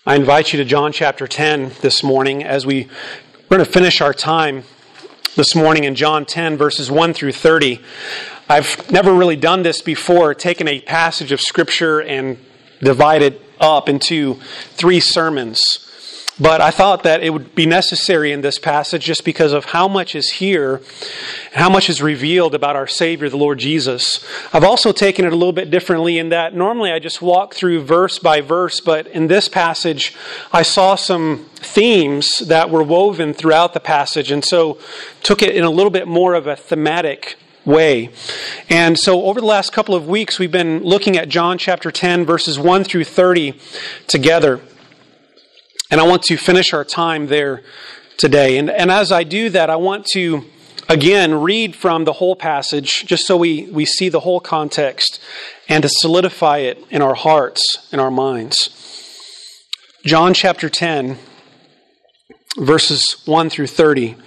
I invite you to John chapter 10 this morning as we're going to finish our time this morning in John 10 verses 1 through 30. I've never really done this before, taken a passage of Scripture and divided up into 3 sermons. But I thought that it would be necessary in this passage just because of how much is here and how much is revealed about our Savior, the Lord Jesus. I've also taken it a little bit differently in that normally I just walk through verse by verse, but in this passage I saw some themes that were woven throughout the passage, and so took it in a little bit more of a thematic way. And so over the last couple of weeks we've been looking at John chapter 10 verses 1 through 30 together. And I want to finish our time there today. And as I do that, I want to, again, read from the whole passage, just so we see the whole context, and to solidify it in our hearts, in our minds. John chapter 10, verses 1 through 30.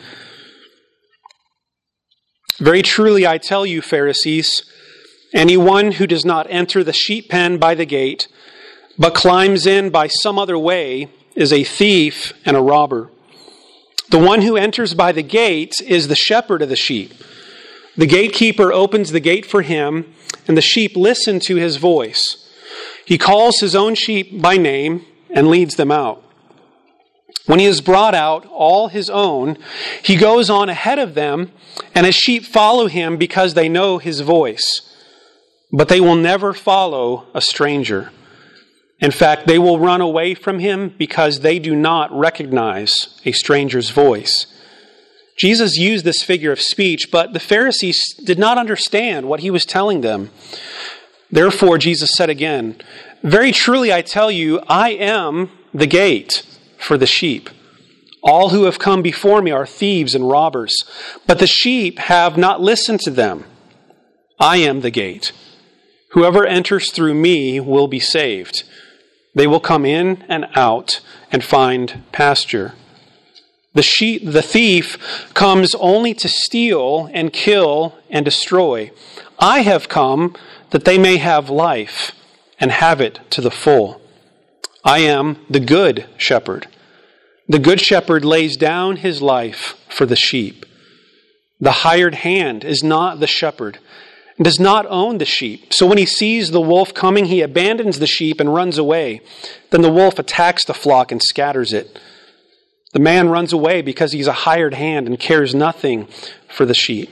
Very truly I tell you, Pharisees, anyone who does not enter the sheep pen by the gate, but climbs in by some other way, is a thief and a robber. The one who enters by the gate is the shepherd of the sheep. The gatekeeper opens the gate for him, and the sheep listen to his voice. He calls his own sheep by name and leads them out. When he has brought out all his own, he goes on ahead of them, and his sheep follow him because they know his voice. But they will never follow a stranger. In fact, they will run away from him because they do not recognize a stranger's voice. Jesus used this figure of speech, but the Pharisees did not understand what he was telling them. Therefore, Jesus said again, very truly I tell you, I am the gate for the sheep. All who have come before me are thieves and robbers, but the sheep have not listened to them. I am the gate. Whoever enters through me will be saved. They will come in and out and find pasture. The thief comes only to steal and kill and destroy. I have come that they may have life and have it to the full. I am the good shepherd. The good shepherd lays down his life for the sheep. The hired hand is not the shepherd, and does not own the sheep. So when he sees the wolf coming, he abandons the sheep and runs away. Then the wolf attacks the flock and scatters it. The man runs away because he's a hired hand and cares nothing for the sheep.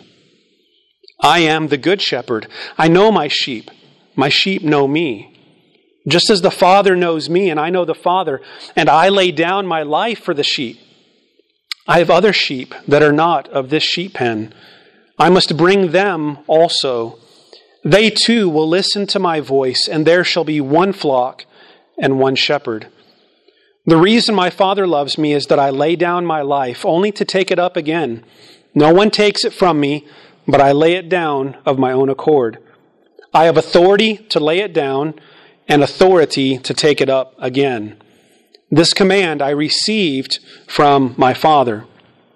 I am the good shepherd. I know my sheep. My sheep know me. Just as the Father knows me and I know the Father, and I lay down my life for the sheep. I have other sheep that are not of this sheep pen. I must bring them also. They too will listen to my voice, and there shall be one flock and one shepherd. The reason my Father loves me is that I lay down my life, only to take it up again. No one takes it from me, but I lay it down of my own accord. I have authority to lay it down, and authority to take it up again. This command I received from my Father.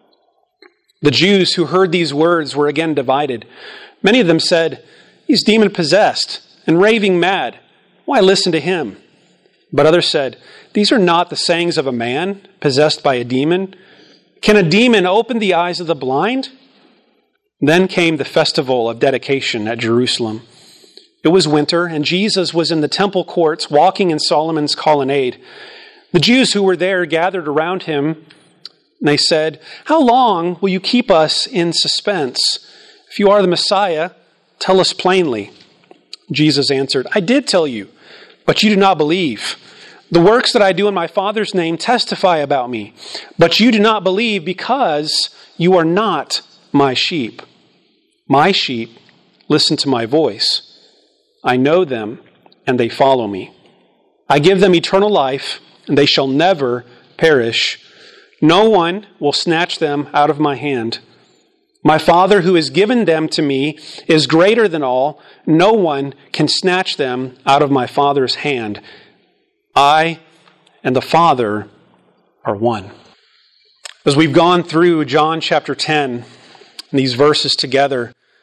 The Jews who heard these words were again divided. Many of them said, he's demon-possessed and raving mad. Why listen to him? But others said, these are not the sayings of a man possessed by a demon. Can a demon open the eyes of the blind? Then came the festival of dedication at Jerusalem. It was winter, and Jesus was in the temple courts walking in Solomon's colonnade. The Jews who were there gathered around him. And they said, how long will you keep us in suspense? If you are the Messiah, tell us plainly. Jesus answered, I did tell you, but you do not believe. The works that I do in my Father's name testify about me, but you do not believe because you are not my sheep. My sheep listen to my voice. I know them, and they follow me. I give them eternal life, and they shall never perish. No one will snatch them out of my hand. My Father who has given them to me is greater than all. No one can snatch them out of my Father's hand. I and the Father are one. As we've gone through John chapter 10, and these verses together,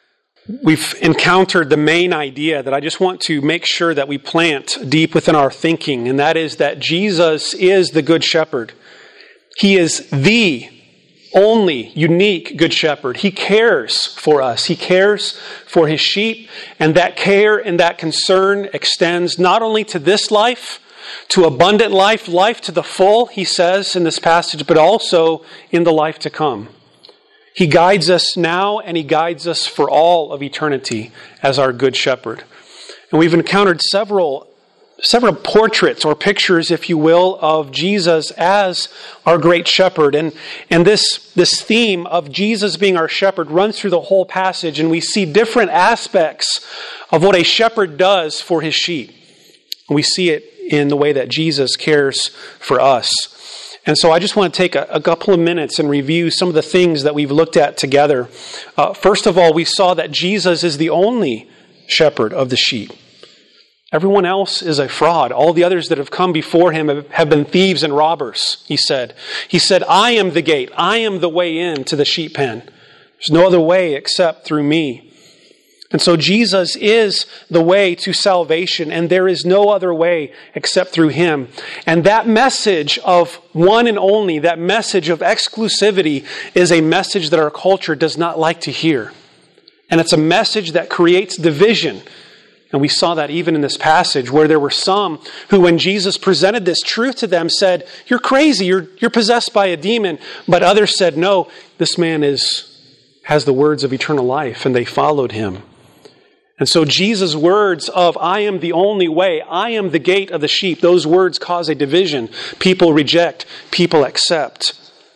we've encountered the main idea that I just want to make sure that we plant deep within our thinking, and that is that Jesus is the Good Shepherd. He is the only unique Good Shepherd. He cares for us. He cares for His sheep, and that care and that concern extends not only to this life, to abundant life, life to the full, he says in this passage, but also in the life to come. He guides us now, and He guides us for all of eternity as our Good Shepherd. And we've encountered several portraits or pictures, if you will, of Jesus as our great shepherd. And this theme of Jesus being our shepherd runs through the whole passage, and we see different aspects of what a shepherd does for his sheep. And we see it in the way that Jesus cares for us. And so I just want to take a couple of minutes and review some of the things that we've looked at together. First of all, we saw that Jesus is the only shepherd of the sheep. Everyone else is a fraud. All the others that have come before Him have been thieves and robbers, He said. He said, I am the gate. I am the way in to the sheep pen. There's no other way except through me. And so Jesus is the way to salvation, and there is no other way except through Him. And that message of one and only, that message of exclusivity, is a message that our culture does not like to hear. And it's a message that creates division. And we saw that even in this passage, where there were some who, when Jesus presented this truth to them, said, you're crazy, you're possessed by a demon. But others said, no, this man has the words of eternal life, and they followed Him. And so Jesus' words of, I am the only way, I am the gate of the sheep, those words cause a division. People reject, people accept.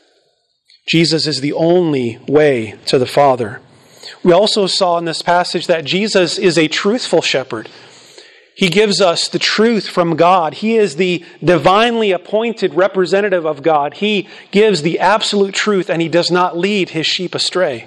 Jesus is the only way to the Father. We also saw in this passage that Jesus is a truthful shepherd. He gives us the truth from God. He is the divinely appointed representative of God. He gives the absolute truth, and He does not lead His sheep astray.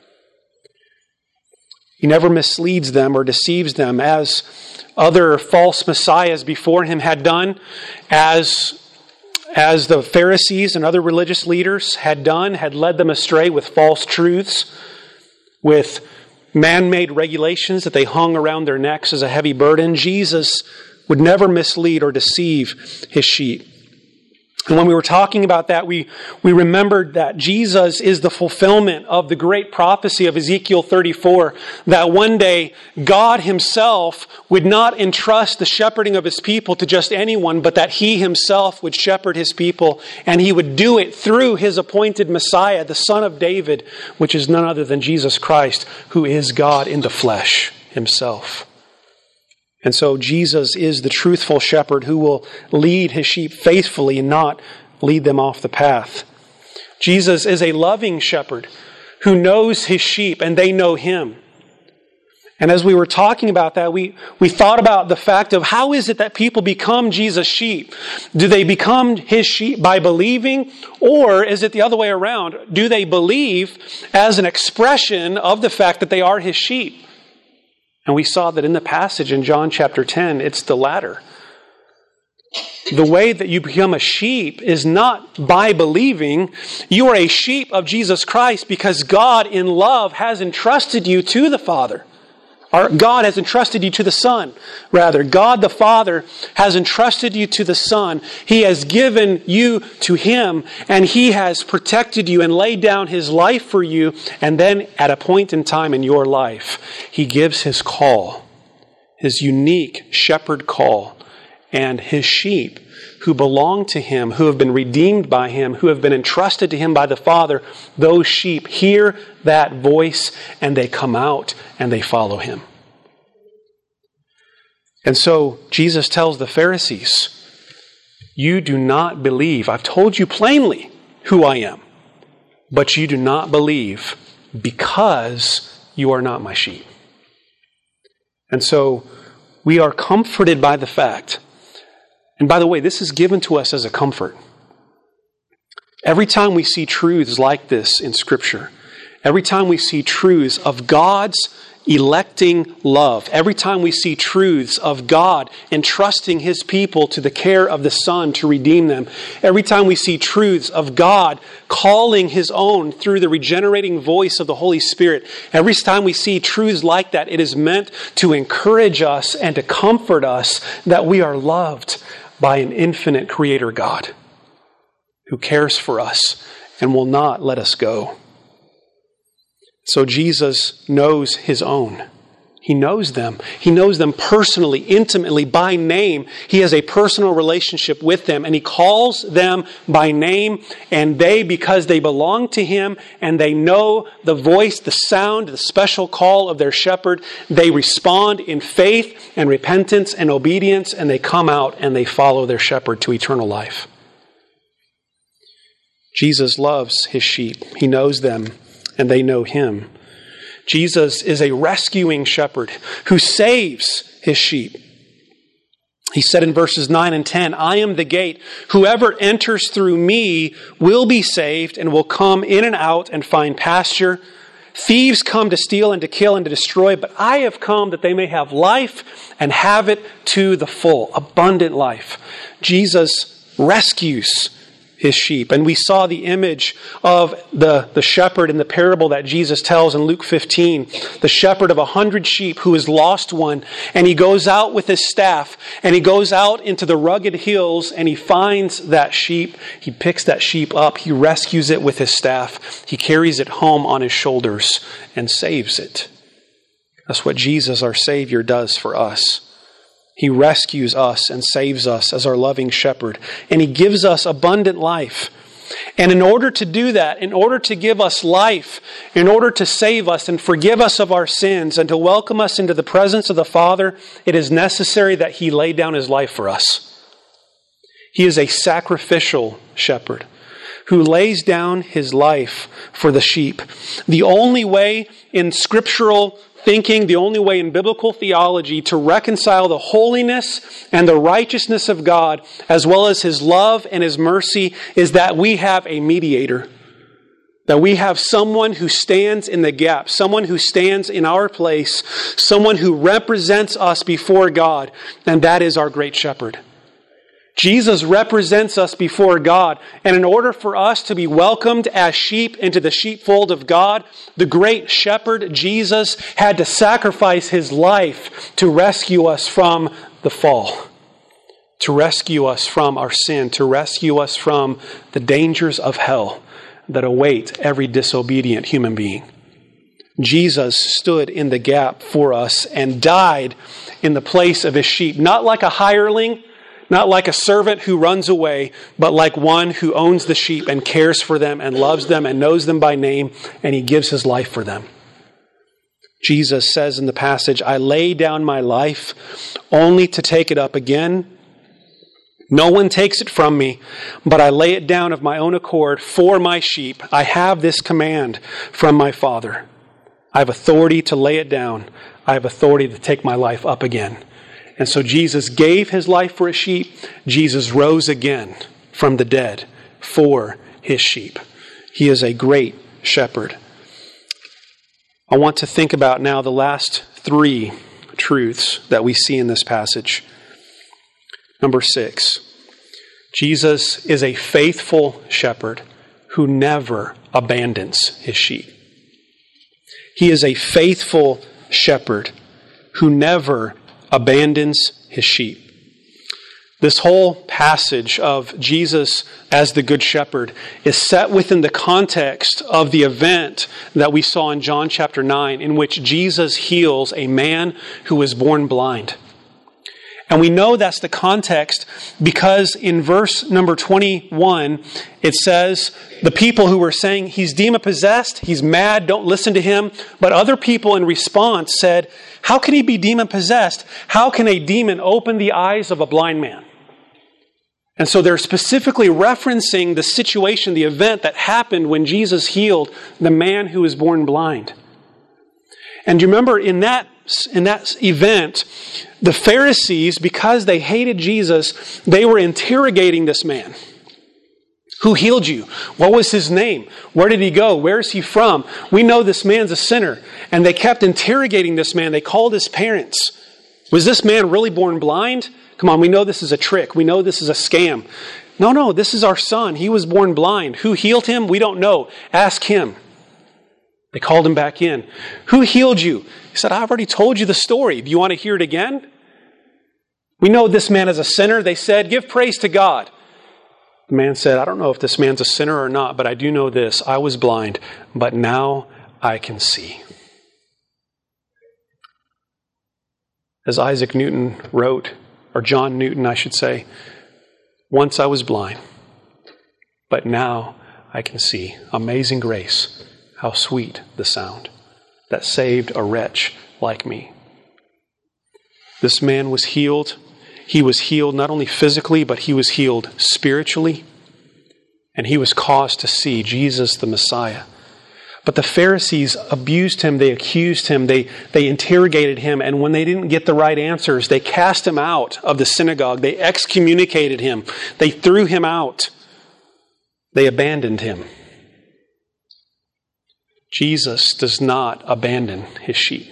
He never misleads them or deceives them, as other false messiahs before Him had done, as the Pharisees and other religious leaders had done, had led them astray with false truths, with man-made regulations that they hung around their necks as a heavy burden. Jesus would never mislead or deceive His sheep. And when we were talking about that, we remembered that Jesus is the fulfillment of the great prophecy of Ezekiel 34, that one day God Himself would not entrust the shepherding of His people to just anyone, but that He Himself would shepherd His people, and He would do it through His appointed Messiah, the Son of David, which is none other than Jesus Christ, who is God in the flesh Himself. And so Jesus is the truthful shepherd who will lead His sheep faithfully and not lead them off the path. Jesus is a loving shepherd who knows His sheep and they know Him. And as we were talking about that, we thought about the fact of how is it that people become Jesus' sheep? Do they become His sheep by believing, or is it the other way around? Do they believe as an expression of the fact that they are His sheep? And we saw that in the passage in John chapter 10, it's the latter. The way that you become a sheep is not by believing. You are a sheep of Jesus Christ because God in love has entrusted you to the Father. Or God has entrusted you to the Son. Rather, God the Father has entrusted you to the Son. He has given you to Him, and He has protected you and laid down His life for you. And then at a point in time in your life, He gives His call, His unique shepherd call, and His sheep who belong to Him, who have been redeemed by Him, who have been entrusted to Him by the Father, those sheep hear that voice and they come out and they follow Him. And so Jesus tells the Pharisees, you do not believe. I've told you plainly who I am, but you do not believe because you are not my sheep. And so we are comforted by the fact. And by the way, this is given to us as a comfort. Every time we see truths like this in Scripture, every time we see truths of God's electing love. Every time we see truths of God entrusting His people to the care of the Son to redeem them, every time we see truths of God calling His own through the regenerating voice of the Holy Spirit, every time we see truths like that, it is meant to encourage us and to comfort us that we are loved by an infinite Creator God who cares for us and will not let us go. So Jesus knows His own. He knows them. He knows them personally, intimately, by name. He has a personal relationship with them, and He calls them by name, and they, because they belong to Him, and they know the voice, the sound, the special call of their shepherd, they respond in faith and repentance and obedience, and they come out and they follow their shepherd to eternal life. Jesus loves His sheep. He knows them, and they know Him. Jesus is a rescuing shepherd who saves His sheep. He said in verses 9 and 10, I am the gate. Whoever enters through me will be saved and will come in and out and find pasture. Thieves come to steal and to kill and to destroy, but I have come that they may have life and have it to the full, abundant life. Jesus rescues His sheep. And we saw the image of the shepherd in the parable that Jesus tells in Luke 15. The shepherd of 100 sheep who has lost one. And he goes out with his staff. And he goes out into the rugged hills and he finds that sheep. He picks that sheep up. He rescues it with his staff. He carries it home on his shoulders and saves it. That's what Jesus, our Savior, does for us. He rescues us and saves us as our loving shepherd. And He gives us abundant life. And in order to do that, in order to give us life, in order to save us and forgive us of our sins and to welcome us into the presence of the Father, it is necessary that He lay down His life for us. He is a sacrificial shepherd who lays down His life for the sheep. The only way in scriptural thinking, the only way in biblical theology to reconcile the holiness and the righteousness of God, as well as His love and His mercy, is that we have a mediator. That we have someone who stands in the gap, someone who stands in our place, someone who represents us before God, and that is our great shepherd. Jesus represents us before God, and in order for us to be welcomed as sheep into the sheepfold of God, the great shepherd, Jesus, had to sacrifice His life to rescue us from the fall, to rescue us from our sin, to rescue us from the dangers of hell that await every disobedient human being. Jesus stood in the gap for us and died in the place of His sheep, not like a hireling, not like a servant who runs away, but like one who owns the sheep and cares for them and loves them and knows them by name, and He gives His life for them. Jesus says in the passage, I lay down my life only to take it up again. No one takes it from me, but I lay it down of my own accord for my sheep. I have this command from my Father. I have authority to lay it down. I have authority to take my life up again. And so Jesus gave His life for His sheep. Jesus rose again from the dead for His sheep. He is a great shepherd. I want to think about now the last three truths that we see in this passage. Number 6, Jesus is a faithful shepherd who never abandons His sheep. He is a faithful shepherd who never abandons His sheep. This whole passage of Jesus as the Good Shepherd is set within the context of the event that we saw in John chapter 9, in which Jesus heals a man who was born blind. And we know that's the context because in verse number 21, it says the people who were saying, he's demon-possessed, he's mad, don't listen to him. But other people in response said, how can he be demon-possessed? How can a demon open the eyes of a blind man? And so they're specifically referencing the situation, the event that happened when Jesus healed the man who was born blind. And you remember in that event, the Pharisees, because they hated Jesus, they were interrogating this man Who healed you? What was his name? Where did he go? Where is he from? We know this man's a sinner. And they kept interrogating this man. They called his parents. Was this man really born blind? Come on, we know this is a trick. We know this is a scam. No, this is our son. He was born blind. Who healed him? We don't know. Ask him. They called him back in. Who healed you? He said, I've already told you the story. Do you want to hear it again? We know this man is a sinner. They said, give praise to God. The man said, I don't know if this man's a sinner or not, but I do know this. I was blind, but now I can see. As Isaac Newton wrote, or John Newton, I should say, once I was blind, but now I can see. Amazing grace, how sweet the sound that saved a wretch like me. This man was healed. He was healed not only physically, but he was healed spiritually. And he was caused to see Jesus the Messiah. But the Pharisees abused him. They accused him. They interrogated him. And when they didn't get the right answers, they cast him out of the synagogue. They excommunicated him. They threw him out. They abandoned him. Jesus does not abandon his sheep.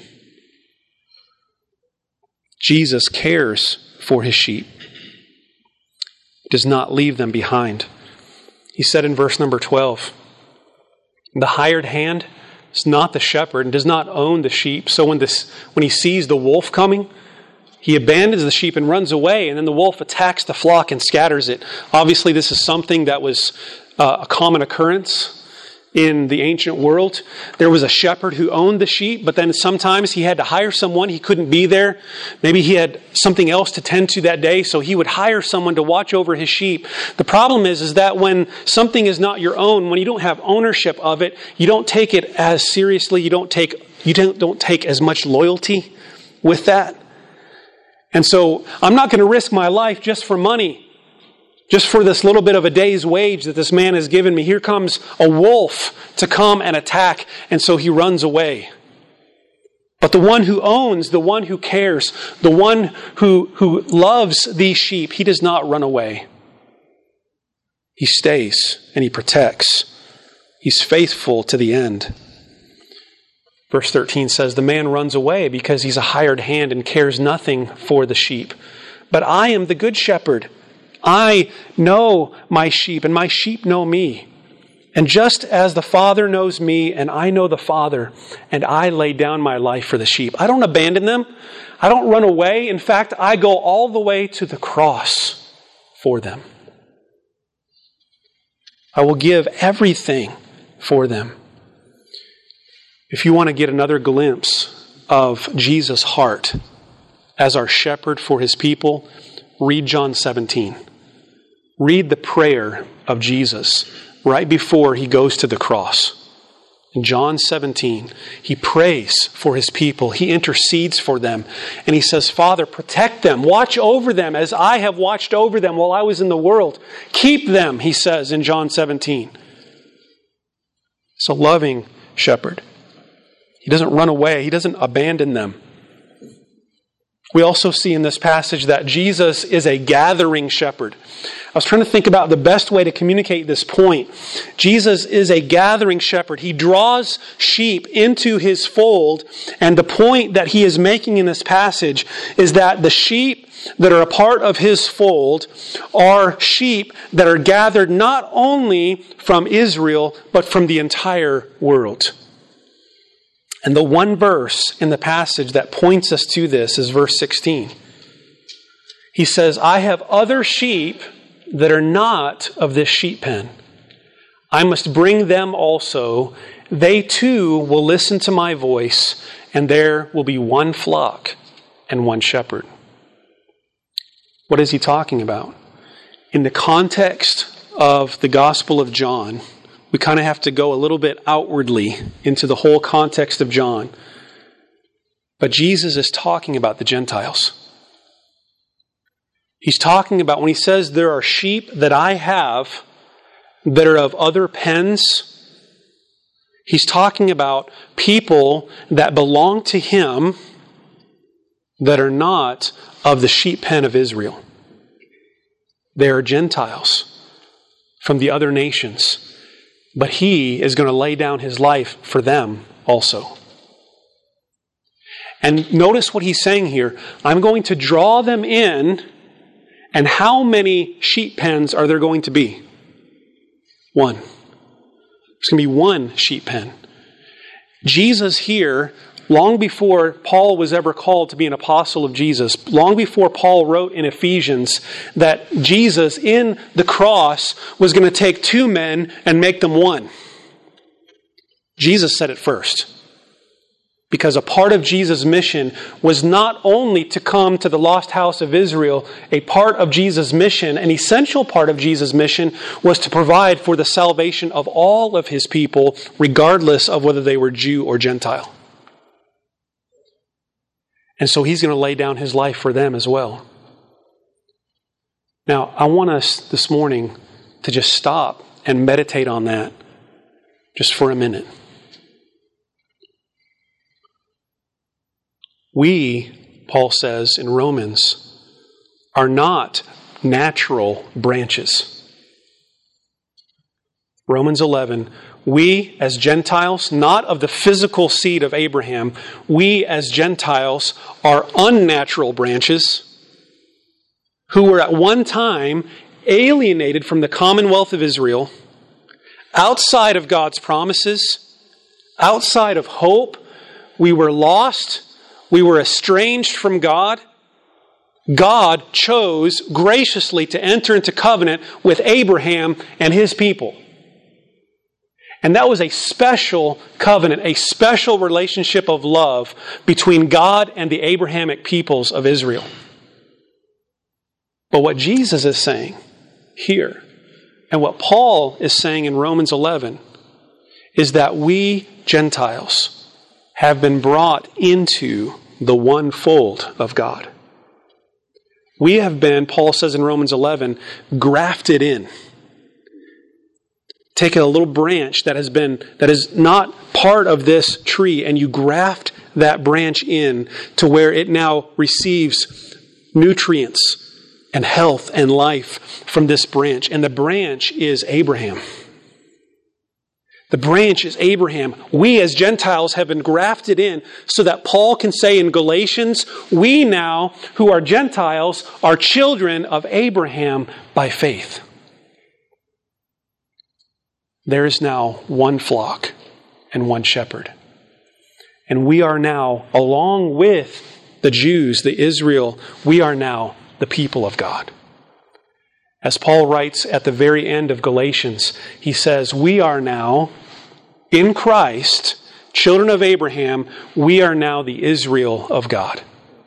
Jesus cares for his sheep. Does not leave them behind. He said in verse number 12, the hired hand is not the shepherd and does not own the sheep. So when he sees the wolf coming, he abandons the sheep and runs away, and then the wolf attacks the flock and scatters it. Obviously, this is something that was a common occurrence in the ancient world. There was a shepherd who owned the sheep, but then sometimes he had to hire someone. He couldn't be there. Maybe he had something else to tend to that day, so he would hire someone to watch over his sheep. The problem is that when something is not your own, when you don't have ownership of it, you don't take it as seriously. You don't take as much loyalty with that. And so I'm not going to risk my life just for money. Just for this little bit of a day's wage that this man has given me. Here comes a wolf to come and attack, and so he runs away. But the one who owns, the one who cares, the one who loves these sheep, he does not run away. He stays and he protects. He's faithful to the end. Verse 13 says, the man runs away because he's a hired hand and cares nothing for the sheep. But I am the good shepherd. I know my sheep, and my sheep know me. And just as the Father knows me, and I know the Father, and I lay down my life for the sheep. I don't abandon them. I don't run away. In fact, I go all the way to the cross for them. I will give everything for them. If you want to get another glimpse of Jesus' heart as our shepherd for his people, read John 17. Read the prayer of Jesus right before he goes to the cross. In John 17, he prays for his people. He intercedes for them. And he says, Father, protect them. Watch over them as I have watched over them while I was in the world. Keep them, he says in John 17. It's a loving shepherd. He doesn't run away. He doesn't abandon them. We also see in this passage that Jesus is a gathering shepherd. I was trying to think about the best way to communicate this point. Jesus is a gathering shepherd. He draws sheep into his fold, and the point that he is making in this passage is that the sheep that are a part of his fold are sheep that are gathered not only from Israel, but from the entire world. And the one verse in the passage that points us to this is verse 16. He says, I have other sheep that are not of this sheep pen. I must bring them also. They too will listen to my voice, and there will be one flock and one shepherd. What is he talking about? In the context of the Gospel of John, we kind of have to go a little bit outwardly into the whole context of John. But Jesus is talking about the Gentiles. He's talking about when he says there are sheep that I have that are of other pens. He's talking about people that belong to him that are not of the sheep pen of Israel. They are Gentiles. from the other nations, but he is going to lay down his life for them also. And notice what he's saying here. I'm going to draw them in, and how many sheep pens are there going to be? One. There's going to be one sheep pen. Jesus here, long before Paul was ever called to be an apostle of Jesus, long before Paul wrote in Ephesians that Jesus in the cross was going to take two men and make them one. Jesus said it first. Because a part of Jesus' mission was not only to come to the lost house of Israel, a part of Jesus' mission, an essential part of Jesus' mission, was to provide for the salvation of all of his people, regardless of whether they were Jew or Gentile. And so he's going to lay down his life for them as well. Now, I want us this morning to just stop and meditate on that just for a minute. We, Paul says in Romans, are not natural branches. Romans 11, we as Gentiles, not of the physical seed of Abraham, we as Gentiles are unnatural branches who were at one time alienated from the commonwealth of Israel, outside of God's promises, outside of hope. We were lost. We were estranged from God. God chose graciously to enter into covenant with Abraham and his people. And that was a special covenant, a special relationship of love between God and the Abrahamic peoples of Israel. But what Jesus is saying here, and what Paul is saying in Romans 11, is that we Gentiles have been brought into the one fold of God. We have been, Paul says in Romans 11, grafted in. Take a little branch that is not part of this tree, and you graft that branch in to where it now receives nutrients and health and life from this branch. And the branch is Abraham. The branch is Abraham. We as Gentiles have been grafted in so that Paul can say in Galatians, we now who are Gentiles are children of Abraham by faith. There is now one flock and one shepherd. And we are now, along with the Jews, the Israel, we are now the people of God. As Paul writes at the very end of Galatians, he says, we are now in Christ, children of Abraham, we are now the Israel of God.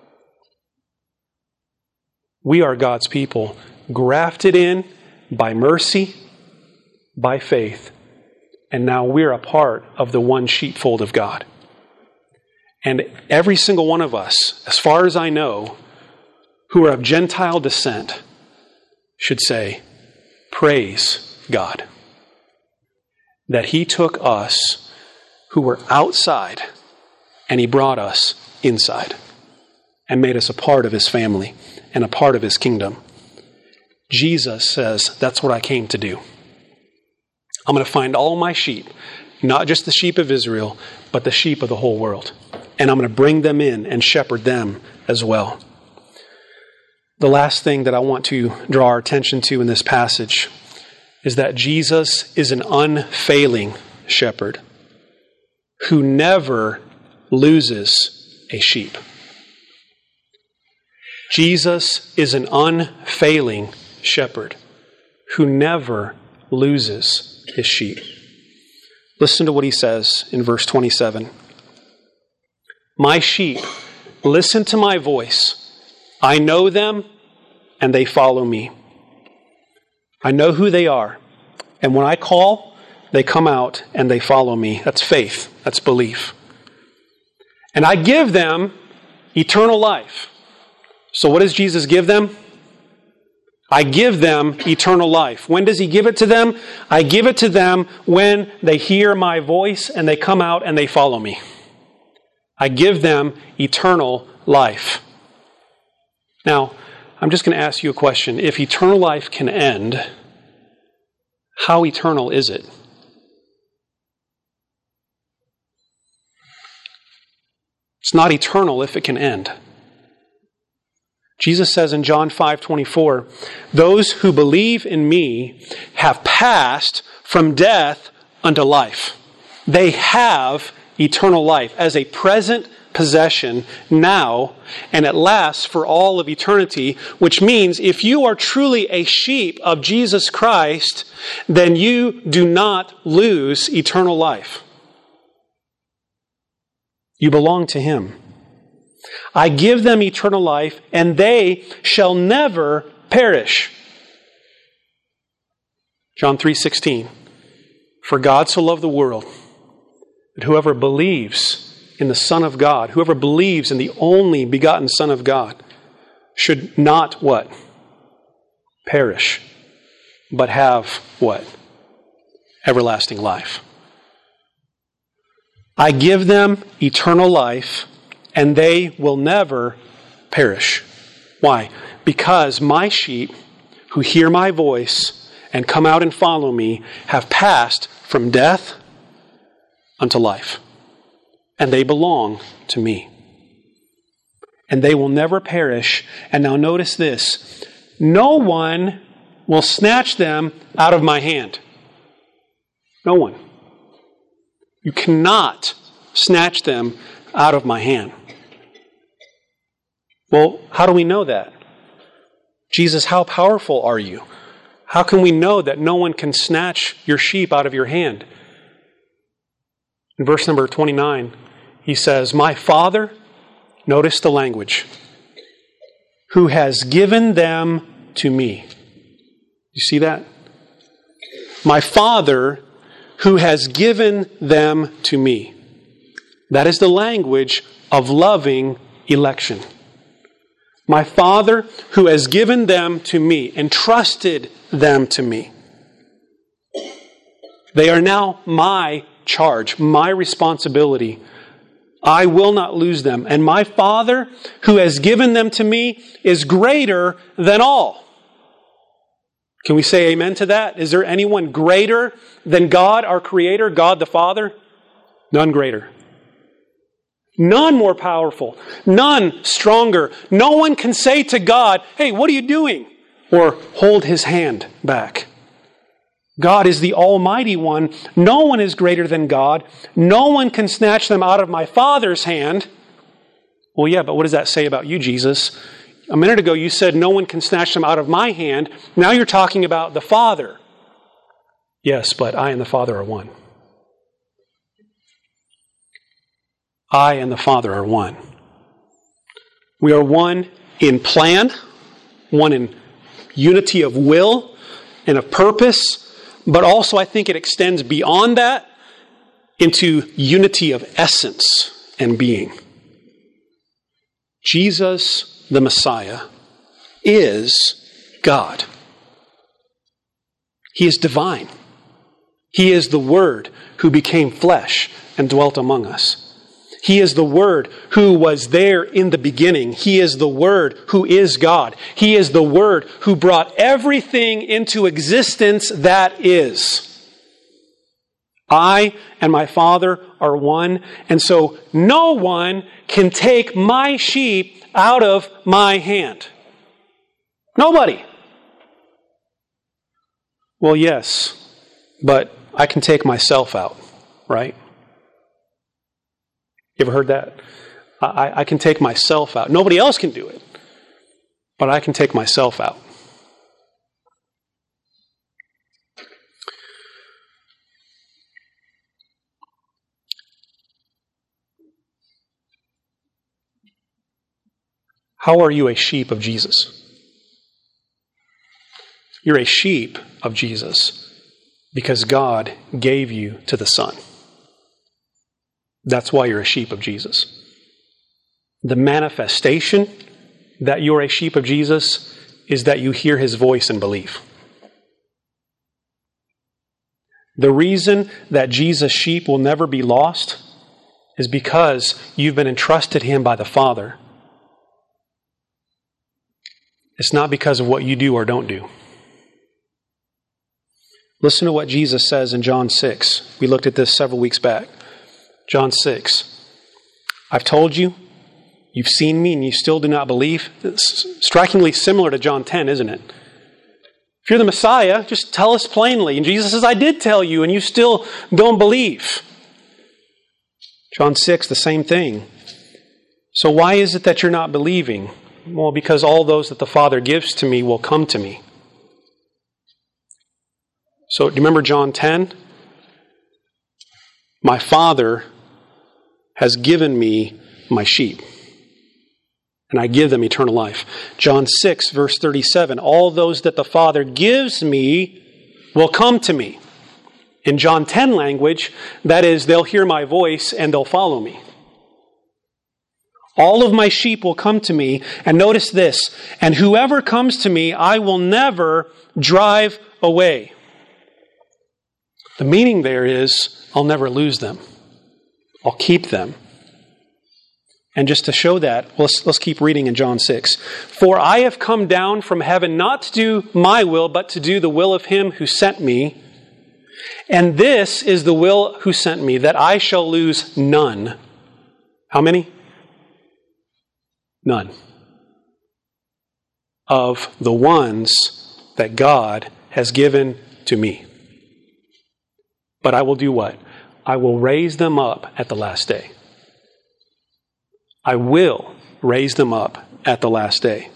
We are God's people, grafted in by mercy, by faith, and now we're a part of the one sheepfold of God. And every single one of us, as far as I know, who are of Gentile descent, should say, praise God. That He took us who were outside and He brought us inside and made us a part of His family and a part of His kingdom. Jesus says, that's what I came to do. I'm going to find all my sheep, not just the sheep of Israel, but the sheep of the whole world. And I'm going to bring them in and shepherd them as well. The last thing that I want to draw our attention to in this passage is that Jesus is an unfailing shepherd who never loses a sheep. Jesus is an unfailing shepherd who never loses his sheep. Listen to what he says in verse 27. My sheep, listen to my voice. I know them and they follow me. I know who they are. And when I call, they come out and they follow me. That's faith. That's belief. And I give them eternal life. So what does Jesus give them? I give them eternal life. When does He give it to them? I give it to them when they hear my voice and they come out and they follow me. I give them eternal life. Now, I'm just going to ask you a question. If eternal life can end, How eternal is it? It's not eternal if it can end. Jesus says in John 5:24, "Those who believe in me have passed from death unto life." They have eternal life as a present possession now, and it lasts for all of eternity, which means if you are truly a sheep of Jesus Christ, then you do not lose eternal life. You belong to Him. I give them eternal life, and they shall never perish. John 3:16. For God so loved the world that whoever believes in the Son of God, whoever believes in the only begotten Son of God, should not what? Perish, but have what? Everlasting life. I give them eternal life, and they will never perish. Why? Because my sheep who hear my voice and come out and follow me have passed from death unto life. And they belong to me. And they will never perish. And now notice this. No one will snatch them out of my hand. No one. You cannot snatch them out of my hand. Well, how do we know that? Jesus, how powerful are you? How can we know that no one can snatch your sheep out of your hand? In verse number 29, he says, my Father, notice the language, who has given them to me. You see that? My Father, who has given them to me. That is the language of loving election. My Father, who has given them to me, entrusted them to me. They are now my charge, my responsibility. I will not lose them. And my Father, who has given them to me, is greater than all. Can we say amen to that? Is there anyone greater than God, our Creator, God the Father? None greater. None more powerful. None stronger. No one can say to God, hey, what are you doing? Or hold His hand back. God is the Almighty One. No one is greater than God. No one can snatch them out of my Father's hand. Well, yeah, but what does that say about you, Jesus? A minute ago you said no one can snatch them out of my hand. Now you're talking about the Father. Yes, but I and the Father are one. I and the Father are one. We are one in plan, one in unity of will and of purpose, but also I think it extends beyond that into unity of essence and being. Jesus, the Messiah, is God. He is divine. He is the Word who became flesh and dwelt among us. He is the Word who was there in the beginning. He is the Word who is God. He is the Word who brought everything into existence that is. I and my Father are one, and so no one can take my sheep out of my hand. Nobody. Well, yes, but I can take myself out, right? You ever heard that? I can take myself out. Nobody else can do it, but I can take myself out. How are you a sheep of Jesus? You're a sheep of Jesus because God gave you to the Son. That's why you're a sheep of Jesus. The manifestation that you're a sheep of Jesus is that you hear His voice and believe. The reason that Jesus' sheep will never be lost is because you've been entrusted Him by the Father. It's not because of what you do or don't do. Listen to what Jesus says in John 6. We looked at this several weeks back. John 6. I've told you, you've seen me, and you still do not believe. It's strikingly similar to John 10, isn't it? If you're the Messiah, just tell us plainly. And Jesus says, I did tell you, and you still don't believe. John 6, the same thing. So why is it that you're not believing? Well, because all those that the Father gives to me will come to me. So do you remember John 10? My Father has given me my sheep, and I give them eternal life. John 6, verse 37, all those that the Father gives me will come to me. In John 10 language, that is, they'll hear my voice and they'll follow me. All of my sheep will come to me, and notice this, and whoever comes to me, I will never drive away. The meaning there is, I'll never lose them. I'll keep them. And just to show that, let's keep reading in John 6. For I have come down from heaven not to do my will, but to do the will of him who sent me. And this is the will who sent me, that I shall lose none. How many? None. Of the ones that God has given to me. But I will do what? I will raise them up at the last day. I will raise them up at the last day.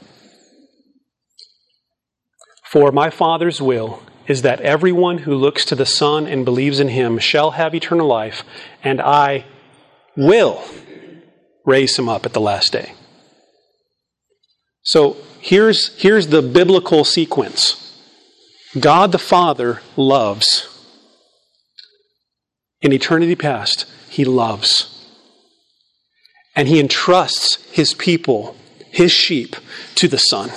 For my Father's will is that everyone who looks to the Son and believes in him shall have eternal life, and I will raise him up at the last day. So here's the biblical sequence. God the Father loves. In eternity past, he loves. And he entrusts his people, his sheep, to the Son.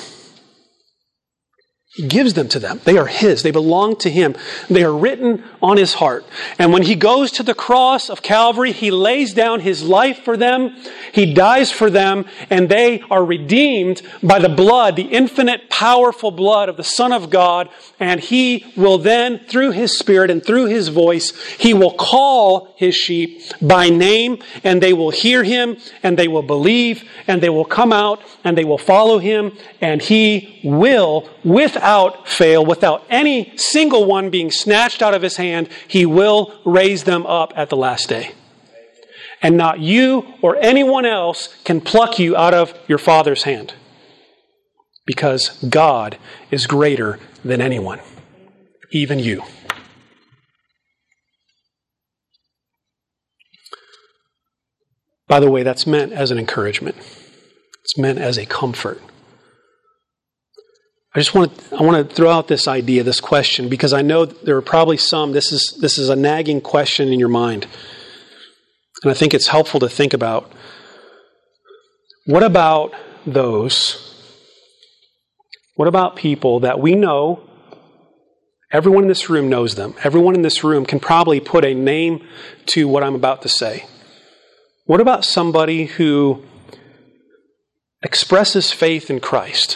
He gives them to them. They are his. They belong to him. They are written on his heart. And when he goes to the cross of Calvary, he lays down his life for them. He dies for them. And they are redeemed by the blood, the infinite, powerful blood of the Son of God. And he will then, through his Spirit and through his voice, he will call his sheep by name. And they will hear him. And they will believe. And they will come out. And they will follow him. And he will, without fail, without any single one being snatched out of his hand, he will raise them up at the last day. And not you or anyone else can pluck you out of your Father's hand. Because God is greater than anyone, even you. By the way, that's meant as an encouragement. It's meant as a comfort. I want to throw out this idea, this question, because I know there are probably some, this is a nagging question in your mind. And I think it's helpful to think about, what about people that we know, everyone in this room knows them, everyone in this room can probably put a name to what I'm about to say. What about somebody who expresses faith in Christ,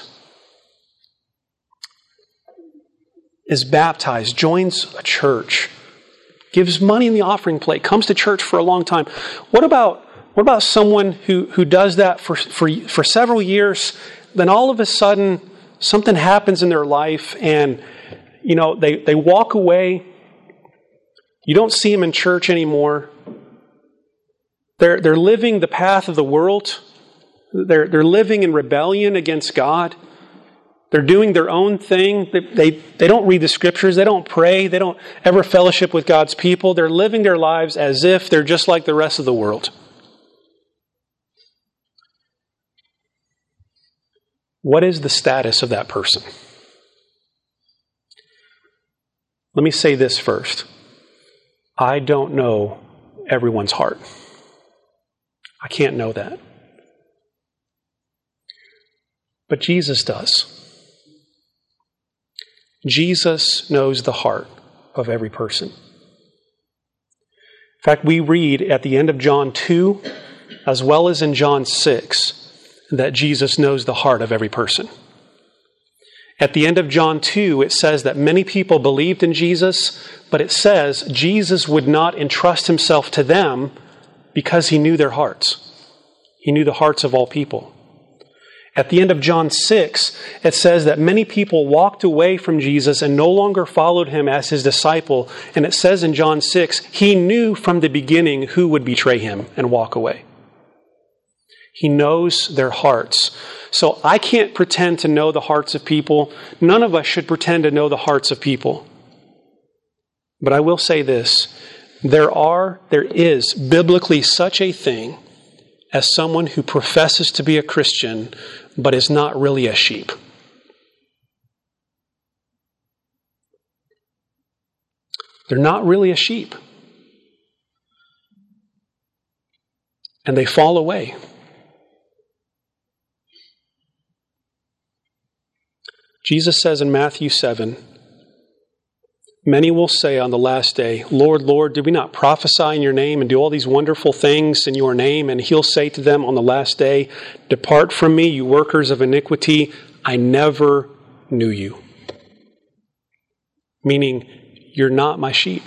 is baptized, joins a church, gives money in the offering plate, comes to church for a long time? What about someone who does that for several years, then all of a sudden something happens in their life and they walk away, you don't see them in church anymore, they're living the path of the world, they're living in rebellion against God. They're doing their own thing. They don't read the Scriptures. They don't pray. They don't ever fellowship with God's people. They're living their lives as if they're just like the rest of the world. What is the status of that person? Let me say this first. I don't know everyone's heart. I can't know that. But Jesus does. Jesus knows the heart of every person. In fact, we read at the end of John 2, as well as in John 6, that Jesus knows the heart of every person. At the end of John 2, it says that many people believed in Jesus, but it says Jesus would not entrust himself to them because he knew their hearts. He knew the hearts of all people. At the end of John 6, it says that many people walked away from Jesus and no longer followed him as his disciple. And it says in John 6, he knew from the beginning who would betray him and walk away. He knows their hearts. So I can't pretend to know the hearts of people. None of us should pretend to know the hearts of people. But I will say this, there is biblically such a thing as someone who professes to be a Christian, but is not really a sheep. They're not really a sheep. And they fall away. Jesus says in Matthew 7, many will say on the last day, Lord, Lord, did we not prophesy in your name and do all these wonderful things in your name? And he'll say to them on the last day, depart from me, you workers of iniquity. I never knew you. Meaning, you're not my sheep.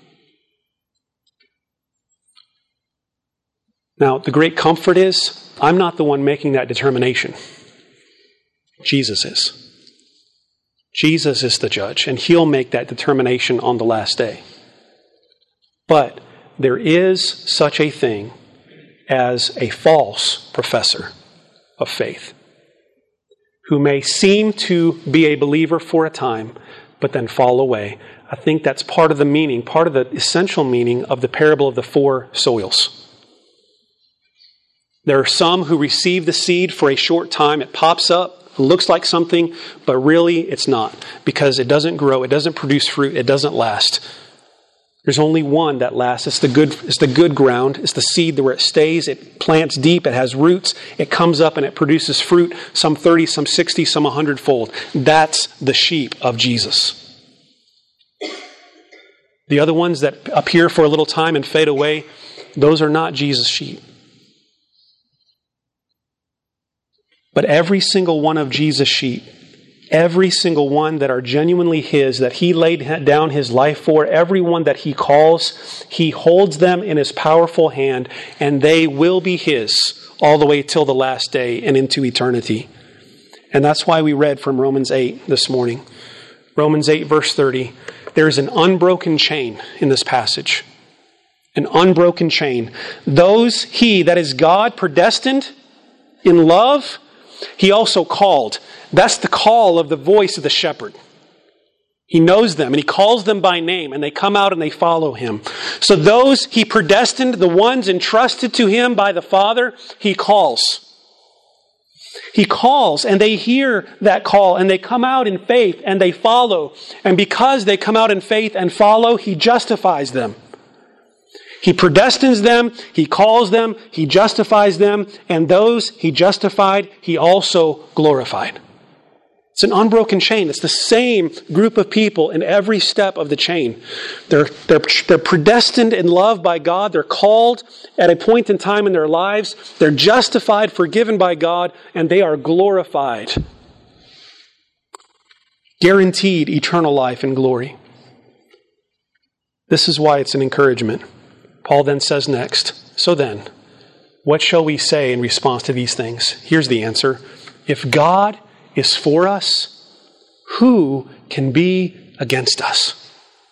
Now, the great comfort is, I'm not the one making that determination. Jesus is. Jesus is the judge, and he'll make that determination on the last day. But there is such a thing as a false professor of faith who may seem to be a believer for a time, but then fall away. I think that's part of the meaning, part of the essential meaning of the parable of the 4 soils. There are some who receive the seed for a short time. It pops up. It looks like something, but really it's not, because it doesn't grow, it doesn't produce fruit, it doesn't last. There's only one that lasts. It's the good ground. It's the seed where it stays, it plants deep, it has roots, it comes up and it produces fruit, some 30, some 60, some 100-fold. That's the sheep of Jesus. The other ones that appear for a little time and fade away, those are not Jesus' sheep. But every single one of Jesus' sheep, every single one that are genuinely his, that he laid down his life for, every one that he calls, he holds them in his powerful hand, and they will be his all the way till the last day and into eternity. And that's why we read from Romans 8 this morning. Romans 8, verse 30. There is an unbroken chain in this passage. An unbroken chain. Those he, that is God, predestined in love, he also called. That's the call of the voice of the shepherd. He knows them and he calls them by name and they come out and they follow him. So those he predestined, the ones entrusted to him by the Father, he calls. He calls and they hear that call and they come out in faith and they follow. And because they come out in faith and follow, he justifies them. He predestines them, he calls them, he justifies them, and those he justified, he also glorified. It's an unbroken chain. It's the same group of people in every step of the chain. They're predestined in love by God. They're called at a point in time in their lives. They're justified, forgiven by God, and they are glorified. Guaranteed eternal life and glory. This is why it's an encouragement. Paul then says next, so then, what shall we say in response to these things? Here's the answer. If God is for us, who can be against us?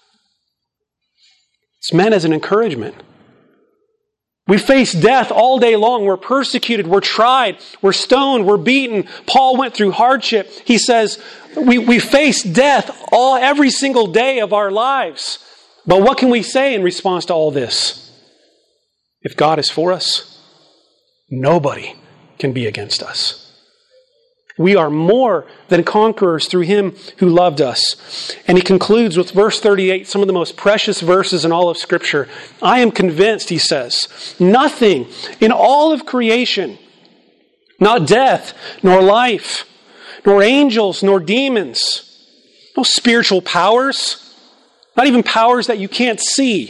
It's meant as an encouragement. We face death all day long. We're persecuted. We're tried. We're stoned. We're beaten. Paul went through hardship. He says we face death every single day of our lives. But what can we say in response to all this? If God is for us, nobody can be against us. We are more than conquerors through him who loved us. And he concludes with verse 38, some of the most precious verses in all of Scripture. I am convinced, he says, nothing in all of creation, not death, nor life, nor angels, nor demons, no spiritual powers, not even powers that you can't see.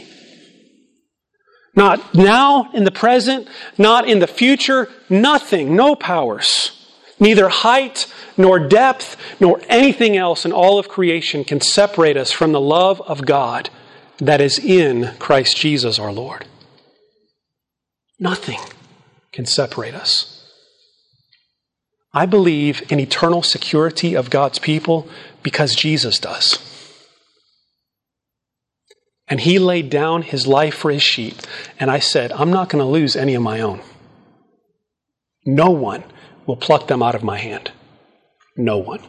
Not now, in the present, not in the future, nothing, no powers. Neither height, nor depth, nor anything else in all of creation can separate us from the love of God that is in Christ Jesus our Lord. Nothing can separate us. I believe in eternal security of God's people because Jesus does. And He laid down His life for His sheep. And I said, I'm not going to lose any of my own. No one will pluck them out of my hand. No one.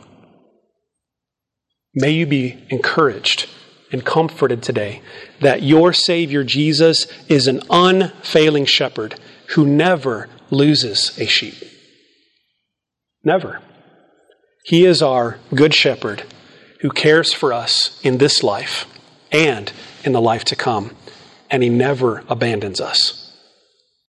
May you be encouraged and comforted today that your Savior Jesus is an unfailing shepherd who never loses a sheep. Never. He is our good shepherd who cares for us in this life and in the life to come, and He never abandons us.